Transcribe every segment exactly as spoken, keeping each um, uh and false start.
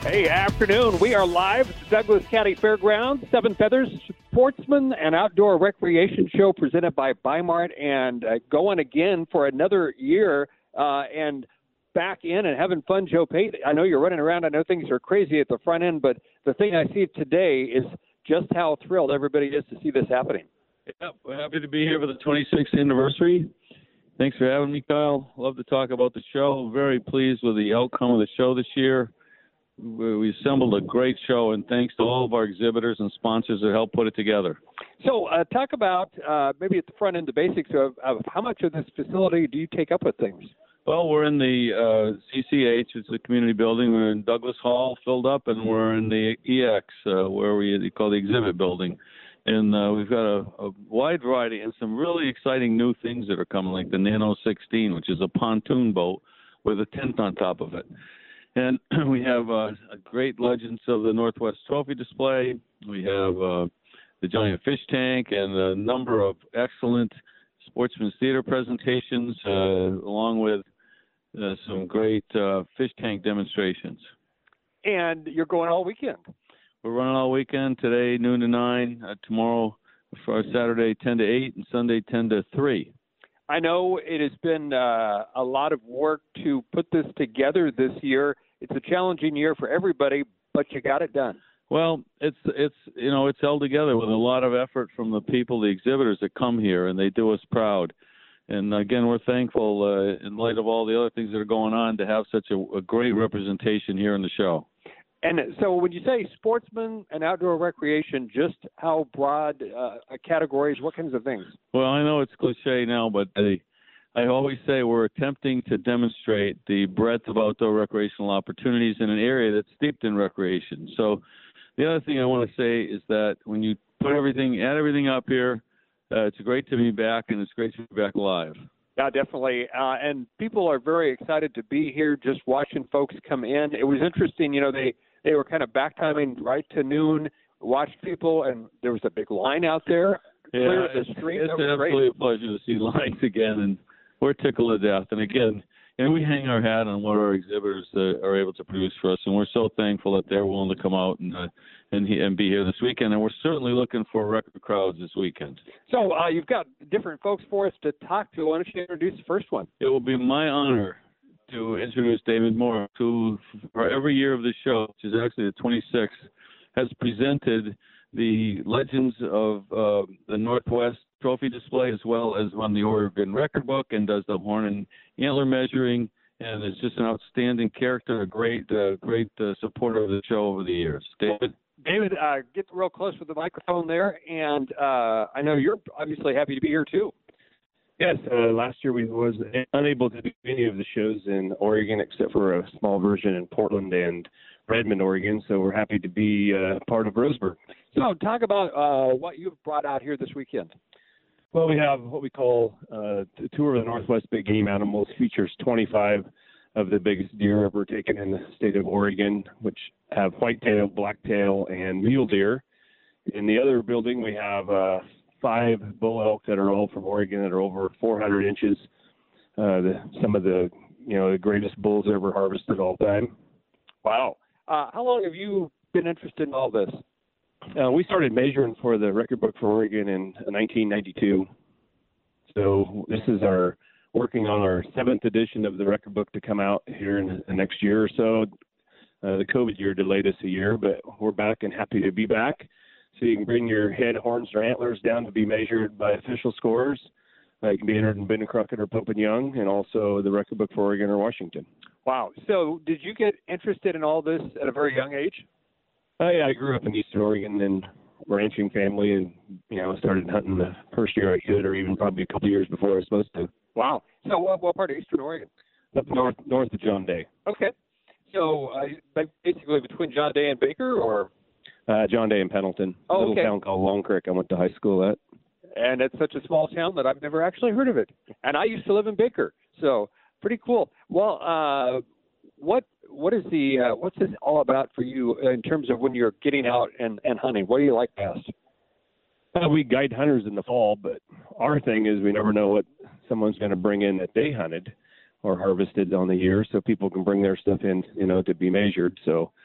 Hey, afternoon. We are live at the Douglas County Fairgrounds, Seven Feathers Sportsman and Outdoor Recreation Show presented by Bi-Mart, and uh, going again for another year uh, and back in and having fun. Joe Pate, I know you're running around. I know things are crazy at the front end, but the thing I see today is just how thrilled everybody is to see this happening. Yeah, we're happy to be here for the twenty-sixth anniversary. Thanks for having me, Kyle. Love to talk about the show. Very pleased with the outcome of the show this year. We assembled a great show, and thanks to all of our exhibitors and sponsors that helped put it together. So uh, talk about uh, maybe at the front end, the basics of, of how much of this facility do you take up with things? Well, we're in the uh, C C H, it's a community building. We're in Douglas Hall, filled up, and we're in the E X, uh, where we call the exhibit building. And uh, we've got a, a wide variety and some really exciting new things that are coming, like the Nano sixteen, which is a pontoon boat with a tent on top of it. And we have uh, a great Legends of the Northwest Trophy display. We have uh, the giant fish tank and a number of excellent Sportsman's Theater presentations, uh, along with uh, some great uh, fish tank demonstrations. And you're going all weekend. We're running all weekend, today noon to nine, uh, tomorrow for Saturday ten to eight, and Sunday ten to three. I know it has been uh, a lot of work to put this together this year. It's a challenging year for everybody, but you got it done. Well, it's it's you know it's held together with a lot of effort from the people, the exhibitors that come here, and they do us proud. And again, we're thankful uh, in light of all the other things that are going on to have such a, a great representation here in the show. And so when you say sportsman and outdoor recreation, just how broad uh, categories, what kinds of things? Well, I know it's cliche now, but I, I always say we're attempting to demonstrate the breadth of outdoor recreational opportunities in an area that's steeped in recreation. So the other thing I want to say is that when you put everything, add everything up here, uh, it's great to be back, and it's great to be back live. Yeah, definitely. Uh, and people are very excited to be here, just watching folks come in. It was interesting, you know, they, they were kind of back timing right to noon, watched people, and there was a big line out there. Yeah, clear the street. It's absolutely a pleasure to see lines again, and we're tickled to death. And again, and we hang our hat on what our exhibitors uh, are able to produce for us, and we're so thankful that they're willing to come out and uh, and, he, and be here this weekend. And we're certainly looking for record crowds this weekend. So uh, you've got different folks for us to talk to. Why don't you introduce the first one? It will be my honor to introduce David Moore, who for every year of the show, which is actually the twenty-sixth, has presented the Legends of uh, the Northwest Trophy display, as well as won the Oregon Record Book and does the horn and antler measuring, and is just an outstanding character, a great, uh, great uh, supporter of the show over the years. David? David, uh, get real close with the microphone there, and uh, I know you're obviously happy to be here too. Yes, uh, last year we was unable to do any of the shows in Oregon except for a small version in Portland and Redmond, Oregon, so we're happy to be uh, part of Roseburg. So talk about uh, what you've brought out here this weekend. Well, we have what we call uh, the Tour of the Northwest Big Game Animals. Features twenty-five of the biggest deer ever taken in the state of Oregon, which have whitetail, blacktail, and mule deer. In the other building, we have uh, five bull elk that are all from Oregon that are over four hundred inches. Uh, the, some of the, you know, the greatest bulls ever harvested all time. Wow. Uh, how long have you been interested in all this? Uh, we started measuring for the Record Book for Oregon in nineteen ninety-two. So this is our working on our seventh edition of the Record Book to come out here in the next year or so. Uh, the COVID year delayed us a year, but we're back and happy to be back. So you can bring your head, horns, or antlers down to be measured by official scores. Uh, you can be entered in Ben Crockett or Pope and Young, and also the Record Book for Oregon or Washington. Wow. So did you get interested in all this at a very young age? Uh, yeah, I grew up in Eastern Oregon and ranching family, and you know, started hunting the first year I could, or even probably a couple years before I was supposed to. Wow. So what, what part of Eastern Oregon? Up north, north of John Day. Okay. So uh, basically between John Day and Baker, or? Uh, John Day and Pendleton. Oh, a little okay. town called Long Creek I went to high school at. And it's such a small town that I've never actually heard of it. And I used to live in Baker, so pretty cool. Well, uh, what what is the uh, what's this all about for you in terms of when you're getting out and, and hunting? What do you like best? Uh, we guide hunters in the fall, but our thing is we never know what someone's going to bring in that they hunted or harvested on the year, so people can bring their stuff in, you know, to be measured. So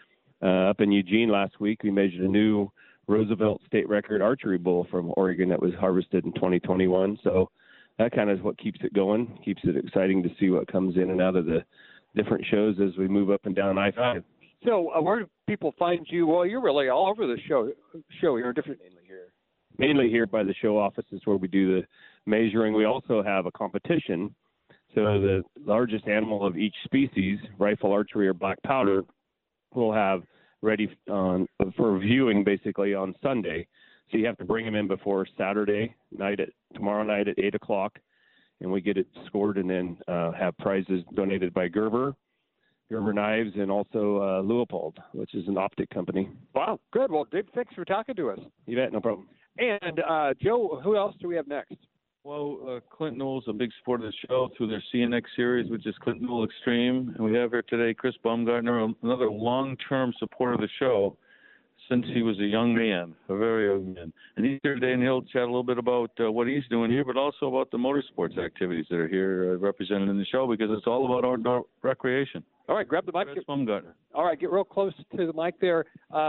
Uh, up in Eugene last week, we measured a new Roosevelt state record archery bull from Oregon that was harvested in twenty twenty-one. So that kind of is what keeps it going, keeps it exciting to see what comes in and out of the different shows as we move up and down I five. So uh, where do people find you? Well, you're really all over the show. Show you're different. Mainly here. Mainly here by the show offices where we do the measuring. We also have a competition. So the largest animal of each species, rifle archery or black powder, we'll have ready on for viewing basically on Sunday. So you have to bring them in before Saturday night at tomorrow night at eight o'clock, and we get it scored and then uh, have prizes donated by Gerber, Gerber Knives, and also uh, Leupold, which is an optic company. Wow, good. Well, Dick, thanks for talking to us. You bet, no problem. And uh, Joe, who else do we have next? Well, uh, Clint Newell's a big supporter of the show through their C N X series, which is Clint Newell Extreme. And we have here today Chris Baumgartner, another long-term supporter of the show since he was a young man, a very young man. And he's here today, and he'll chat a little bit about uh, what he's doing here, but also about the motorsports activities that are here uh, represented in the show, because it's all about outdoor recreation. All right, grab the mic. Chris Baumgartner. All right, get real close to the mic there.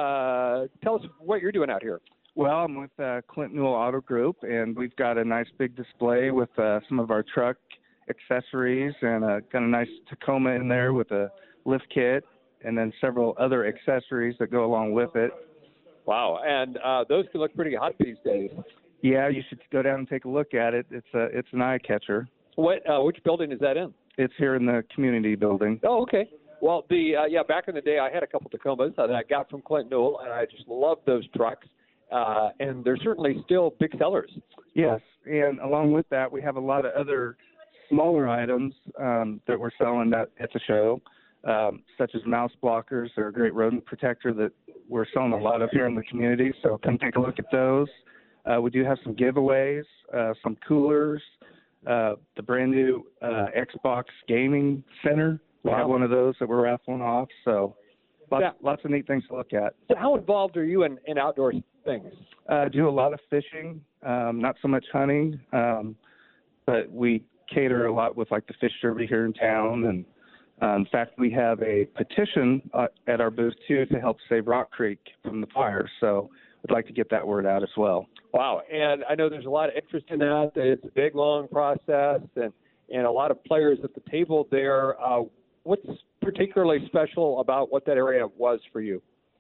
Uh, tell us what you're doing out here. Well, I'm with uh, Clint Newell Auto Group, and we've got a nice big display with uh, some of our truck accessories, and uh, got a nice Tacoma in there with a lift kit, and then several other accessories that go along with it. Wow, and uh, those can look pretty hot these days. Yeah, you should go down and take a look at it. It's a it's an eye catcher. What? Uh, which building is that in? It's here in the community building. Oh, okay. Well, the uh, yeah, back in the day, I had a couple Tacomas that I got from Clint Newell, and I just loved those trucks. Uh, and they're certainly still big sellers. Yes, and along with that, we have a lot of other smaller items um, that we're selling at, at the show, um, such as mouse blockers. They're a great rodent protector that we're selling a lot of here in the community, so come take a look at those. Uh, we do have some giveaways, uh, some coolers, uh, the brand new uh, Xbox Gaming Center. We Wow. have one of those that we're raffling off, so lots, Yeah. lots of neat things to look at. So how involved are you in, in outdoor things? Uh, do a lot of fishing, um, not so much hunting, um, but we cater a lot with like the fish derby here in town. And uh, in fact, we have a petition uh, at our booth too to help save Rock Creek from the fire. So we'd like to get that word out as well. Wow, and I know there's a lot of interest in that. It's a big, long process, and, and a lot of players at the table there. Uh, what's particularly special about what that area was for you?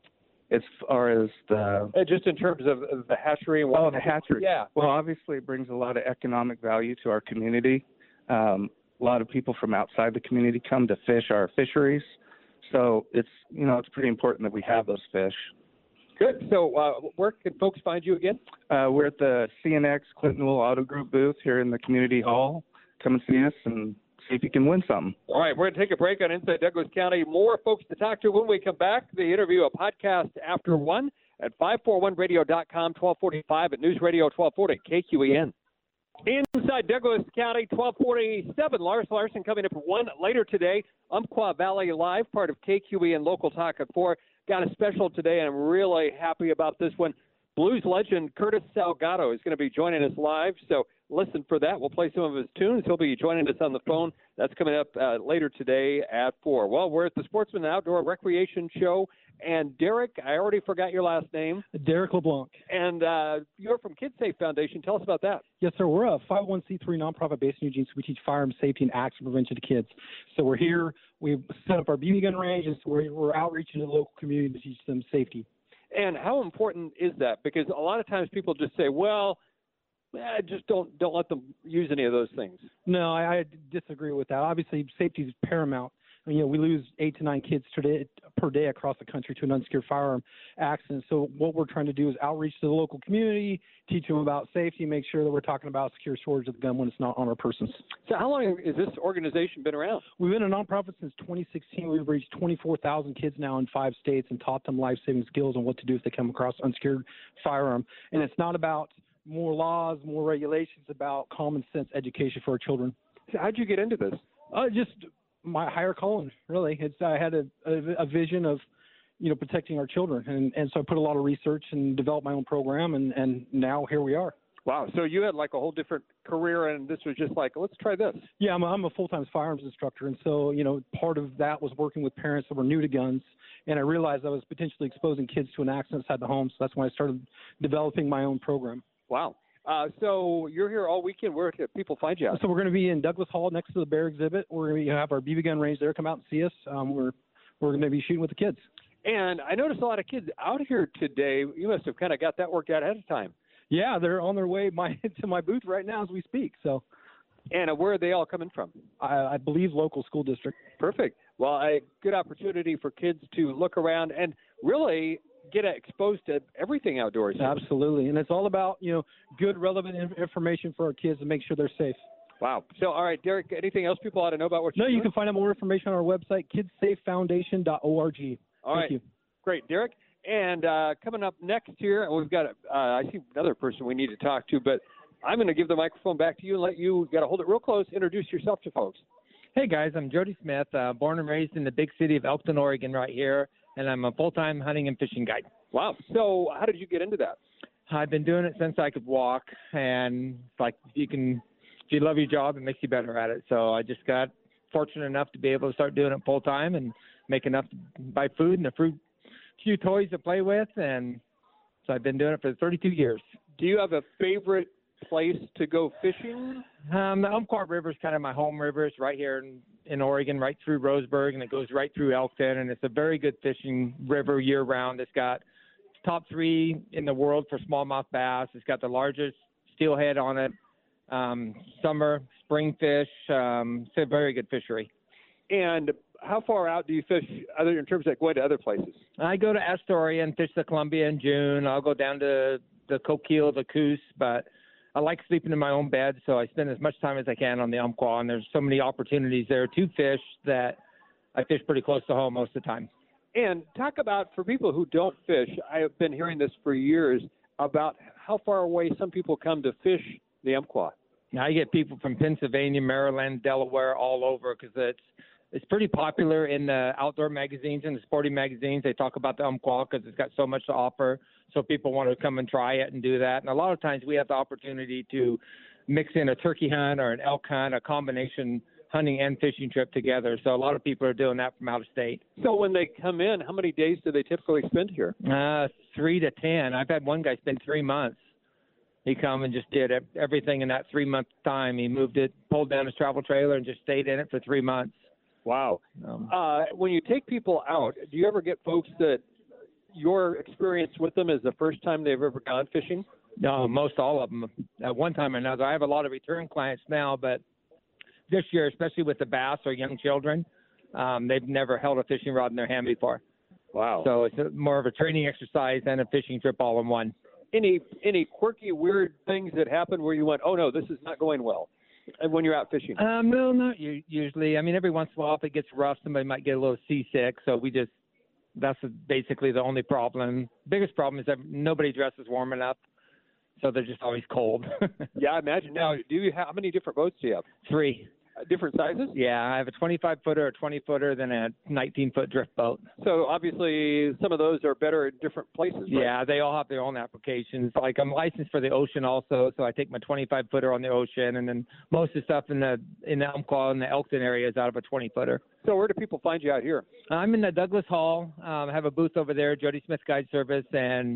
As far as the Uh, just in terms of, of the hatchery and what oh the hatchery, yeah. Well, obviously it brings a lot of economic value to our community. Um, a lot of people from outside the community come to fish our fisheries, so it's you know it's pretty important that we have those fish. Good. So uh, where can folks find you again? Uh, we're at the C N X Clint Newell Auto Group booth here in the community hall. Come and see us and see if you can win something. All right, we're going to take a break on Inside Douglas County. More folks to talk to when we come back. The interview, a podcast after one at five forty-one radio dot com, twelve forty-five at News Radio twelve forty, K Q E N. Inside Douglas County, twelve forty-seven. Lars Larson coming up at one later today. Umpqua Valley Live, part of K Q E N Local Talk at four. Got a special today, and I'm really happy about this one. Blues legend Curtis Salgado is going to be joining us live, so listen for that. We'll play some of his tunes. He'll be joining us on the phone. That's coming up uh, later today at four. Well, we're at the Sportsman Outdoor Recreation Show, and Derek, I already forgot your last name. Derek LeBlanc. And uh, you're from KidSafe Foundation. Tell us about that. Yes, sir. We're a five oh one c three nonprofit based in Eugene, so we teach firearm safety and accident prevention to kids. So we're here. We've set up our B B gun range, and so we're, we're outreaching to the local community to teach them safety. And how important is that? Because a lot of times people just say, well, eh, just don't don't let them use any of those things. No, I, I disagree with that. Obviously, safety is paramount. I mean, you know, we lose eight to nine kids today, per day across the country to an unsecured firearm accident. So what we're trying to do is outreach to the local community, teach them about safety, make sure that we're talking about secure storage of the gun when it's not on our persons. So how long has this organization been around? We've been a nonprofit since twenty sixteen. We've reached twenty-four thousand kids now in five states and taught them life-saving skills on what to do if they come across unsecured firearm. And it's not about more laws, more regulations, about common sense education for our children. So how'd you get into this? Uh, just my higher calling, really. It's I had a, a, a vision of, you know, protecting our children, and, and so I put a lot of research and developed my own program, and, and now here we are. Wow. So you had like a whole different career, and this was just like, let's try this. Yeah, I'm a, I'm a full-time firearms instructor, and so, you know, part of that was working with parents that were new to guns, and I realized I was potentially exposing kids to an accident inside the home, so that's when I started developing my own program. Wow. Uh, so you're here all weekend. Where can people find you at? So we're going to be in Douglas Hall next to the Bear exhibit. We're going to have our B B gun range there. Come out and see us. Um, we're we're going to be shooting with the kids. And I noticed a lot of kids out here today. You must have kind of got that worked out ahead of time. Yeah, they're on their way my, to my booth right now as we speak. So, and uh, where are they all coming from? I, I believe local school district. Perfect. Well, a good opportunity for kids to look around and really get exposed to everything outdoors. Absolutely, and it's all about, you know, good, relevant information for our kids to make sure they're safe. Wow. So, all right, Derek, anything else people ought to know about what you're No, doing? you can find out more information on our website, kids safe foundation dot org. All Thank right. you. Great, Derek. And uh, coming up next here, we've got, uh, I see another person we need to talk to, but I'm going to give the microphone back to you and let you, got to hold it real close, introduce yourself to folks. Hey, guys, I'm Jody Smith, uh, born and raised in the big city of Elkton, Oregon right here, and I'm a full-time hunting and fishing guide. Wow. So how did you get into that? I've been doing it since I could walk, and it's like you can, if you love your job, it makes you better at it. So I just got fortunate enough to be able to start doing it full-time and make enough to buy food and a fruit, few toys to play with, and so I've been doing it for thirty-two years. Do you have a favorite place to go fishing? Um, the Umpqua River is kind of my home river. It's right here in, in Oregon, right through Roseburg, and it goes right through Elkton, and it's a very good fishing river year-round. It's got top three in the world for smallmouth bass. It's got the largest steelhead on it, um, summer, spring fish. Um, it's a very good fishery. And how far out do you fish other in terms of going to other places? I go to Astoria and fish the Columbia in June. I'll go down to the Coquille, the Coos, but I like sleeping in my own bed, so I spend as much time as I can on the Umpqua, and there's so many opportunities there to fish that I fish pretty close to home most of the time. And talk about, for people who don't fish, I've been hearing this for years, about how far away some people come to fish the Umpqua. Now, I get people from Pennsylvania, Maryland, Delaware, all over, because it's It's pretty popular in the outdoor magazines and the sporting magazines. They talk about the Umpqua because it's got so much to offer, so people want to come and try it and do that. And a lot of times we have the opportunity to mix in a turkey hunt or an elk hunt, a combination hunting and fishing trip together. So a lot of people are doing that from out of state. So when they come in, how many days do they typically spend here? Uh, three to ten. I've had one guy spend three months. He come and just did everything in that three-month time. He moved it, pulled down his travel trailer, and just stayed in it for three months. Wow. Um, uh, when you take people out, do you ever get folks that your experience with them is the first time they've ever gone fishing? No, most all of them at one time or another. I have a lot of return clients now, but this year, especially with the bass or young children, um, they've never held a fishing rod in their hand before. Wow. So it's a, more of a training exercise than a fishing trip all in one. Any any quirky, weird things that happen where you went, oh, no, this is not going well? And when you're out fishing? Um, no, not u- usually. I mean, every once in a while, if it gets rough, somebody might get a little seasick. So we just, that's basically the only problem. Biggest problem is that nobody dresses warm enough. So they're just always cold. Yeah, I imagine. Now, do you have, how many different boats do you have? Three. Uh, different sizes? Yeah, I have a twenty-five footer, a twenty footer, then a nineteen foot drift boat. So obviously some of those are better in different places, right? Yeah, they all have their own applications. Like I'm licensed for the ocean also, so I take my twenty-five footer on the ocean, and then most of the stuff in the in the Umpqua and the Elkton area is out of a twenty footer. So where do people find you out here? I'm in the Douglas Hall. Um, I have a booth over there, Jody Smith Guide Service, and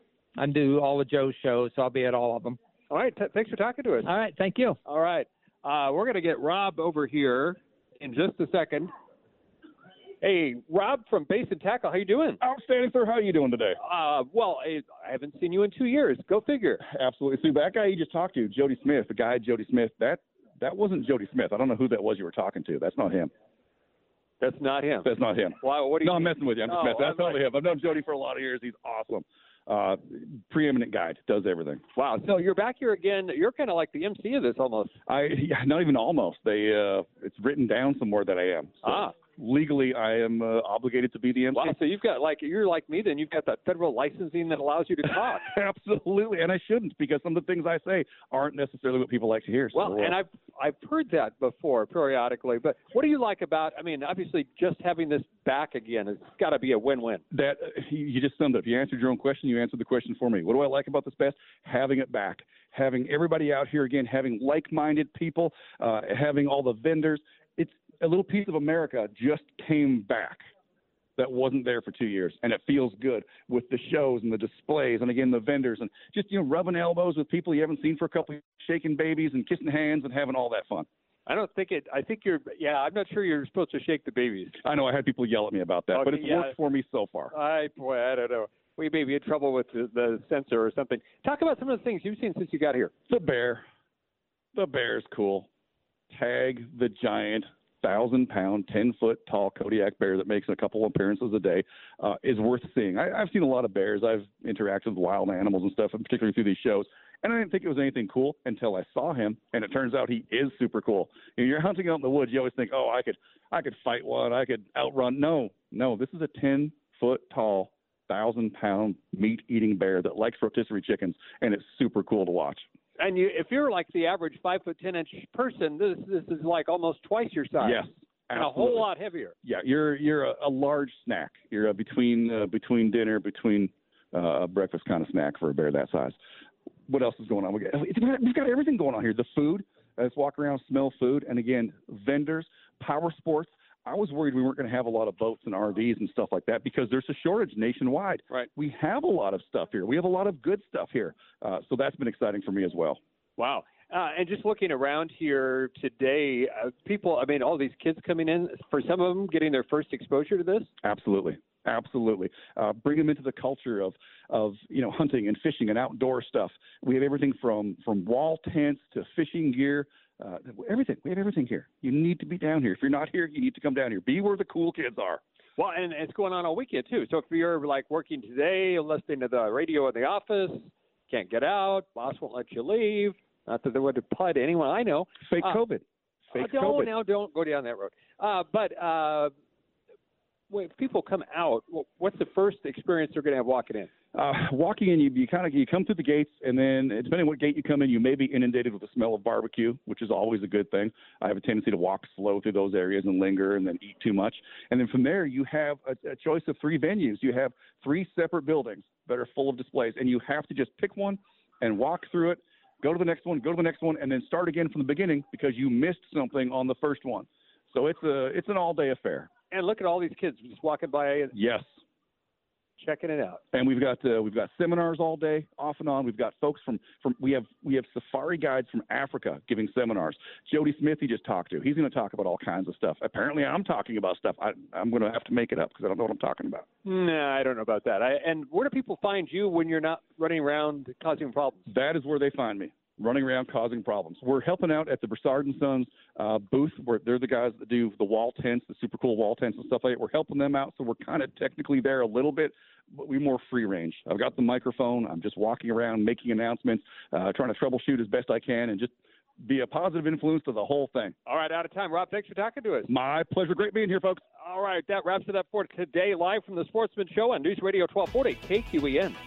I do all the Joe's shows, so I'll be at all of them. All right. T- thanks for talking to us. All right. Thank you. All right. Uh, we're going to get Rob over here in just a second. Hey, Rob from Base and Tackle, how you doing? Outstanding, sir. How are you doing today? Uh, well, I, I haven't seen you in two years. Go figure. Absolutely. See, that guy you just talked to, Jody Smith, the guy Jody Smith, that that wasn't Jody Smith. I don't know who that was you were talking to. That's not him. That's not him. That's not him. Why? What do you no, mean? I'm messing with you. I'm just Oh, messing. That's I'm totally like- him. I've known Jody for a lot of years. He's awesome. Uh, preeminent guide, does everything. Wow. So you're back here again. You're kind of like the M C of this almost. I yeah, not even almost. They uh, it's written down somewhere that I am. So Ah. legally, I am uh, obligated to be the M C. Wow. So you've got like you're like me. Then you've got that federal licensing that allows you to talk. Absolutely, and I shouldn't because some of the things I say aren't necessarily what people like to hear. So, Well, uh, and I've I've heard that before periodically. But what do you like about? I mean, obviously, just having this back again, it's got to be a win-win. That uh, you you just summed it up. You answered your own question. You answered the question for me. What do I like about this best? Having it back. having everybody out here again, having like-minded people, uh, having all the vendors. It's a little piece of America just came back that wasn't there for two years, and it feels good with the shows and the displays and, again, the vendors and just, you know, rubbing elbows with people you haven't seen for a couple of years, shaking babies and kissing hands and having all that fun. I don't think it. I think you're. Yeah, I'm not sure you're supposed to shake the babies. I know I had people yell at me about that, okay, but it's yeah. worked for me so far. I boy, I don't know. We may be in trouble with the, the censor or something. Talk about some of the things you've seen since you got here. The bear. The bear's cool. Tag the giant thousand-pound, ten-foot-tall Kodiak bear that makes a couple appearances a day uh, is worth seeing. I, I've seen a lot of bears. I've interacted with wild animals and stuff, and particularly through these shows. And I didn't think it was anything cool until I saw him, and it turns out he is super cool. You know, you're hunting out in the woods, you always think, oh, I could, I could fight one, I could outrun. No, no, this is a ten-foot-tall, thousand-pound meat-eating bear that likes rotisserie chickens, and it's super cool to watch. And you, if you're like the average five foot ten inch person, this this is like almost twice your size. Yes, and a whole lot heavier. Yeah, you're you're a, a large snack. You're a between uh, between dinner, between uh, a breakfast kind of snack for a bear that size. What else is going on? We got, we've got everything going on here. The food. Let's walk around, smell food, and again, vendors, power sports. I was worried we weren't going to have a lot of boats and R Vs and stuff like that because there's a shortage nationwide. Right. We have a lot of stuff here. We have a lot of good stuff here. Uh, so that's been exciting for me as well. Wow. Uh, and just looking around here today, uh, people, I mean, all these kids coming in, for some of them getting their first exposure to this? Absolutely. Absolutely. Uh, bring them into the culture of, of, you know, hunting and fishing and outdoor stuff. We have everything from, from wall tents to fishing gear. Uh, everything. We have everything here. You need to be down here. If you're not here, you need to come down here. Be where the cool kids are. Well, and it's going on all weekend, too. So if you're, like, working today, listening to the radio in the office, can't get out, boss won't let you leave, not that they would apply to anyone I know. Fake uh, COVID. Fake uh, COVID. No, now don't go down that road. Uh, but uh, when people come out, what's the first experience they're going to have walking in? Uh, walking in, you, you kind of you come through the gates, and then depending on what gate you come in, you may be inundated with the smell of barbecue, which is always a good thing. I have a tendency to walk slow through those areas and linger and then eat too much. And then from there, you have a, a choice of three venues. You have three separate buildings that are full of displays, and you have to just pick one and walk through it, go to the next one, go to the next one, and then start again from the beginning because you missed something on the first one. So it's a it's an all-day affair. And look at all these kids just walking by. Yes. Checking it out. And we've got uh, we've got seminars all day, off and on. We've got folks from, from we have we have safari guides from Africa giving seminars. Jody Smith, he just talked to. He's going to talk about all kinds of stuff. Apparently, I'm talking about stuff. I, I'm going to have to make it up because I don't know what I'm talking about. Nah, I don't know about that. I, and where do people find you when you're not running around causing problems? That is where they find me. Running around causing problems. We're helping out at the Broussard and Sons uh, booth. Where they're the guys that do the wall tents, the super cool wall tents and stuff like that. We're helping them out, so we're kind of technically there a little bit, but we're more free range. I've got the microphone. I'm just walking around making announcements, uh, trying to troubleshoot as best I can, and just be a positive influence to the whole thing. All right, out of time. Rob, thanks for talking to us. My pleasure. Great being here, folks. All right, that wraps it up for today, live from the Sportsman Show on News Radio twelve forty K Q E N.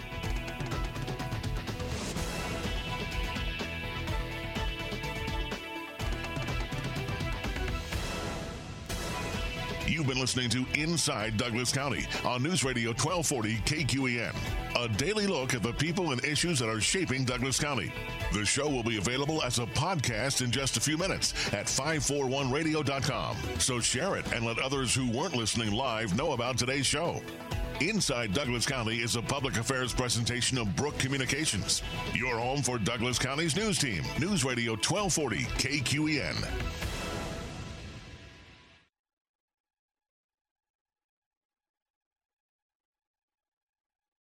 You've been listening to Inside Douglas County on News Radio twelve forty K Q E N, a daily look at the people and issues that are shaping Douglas County. The show will be available as a podcast in just a few minutes at five forty-one radio dot com. So share it and let others who weren't listening live know about today's show. Inside Douglas County is a public affairs presentation of Brook Communications, your home for Douglas County's news team. News Radio twelve forty K Q E N.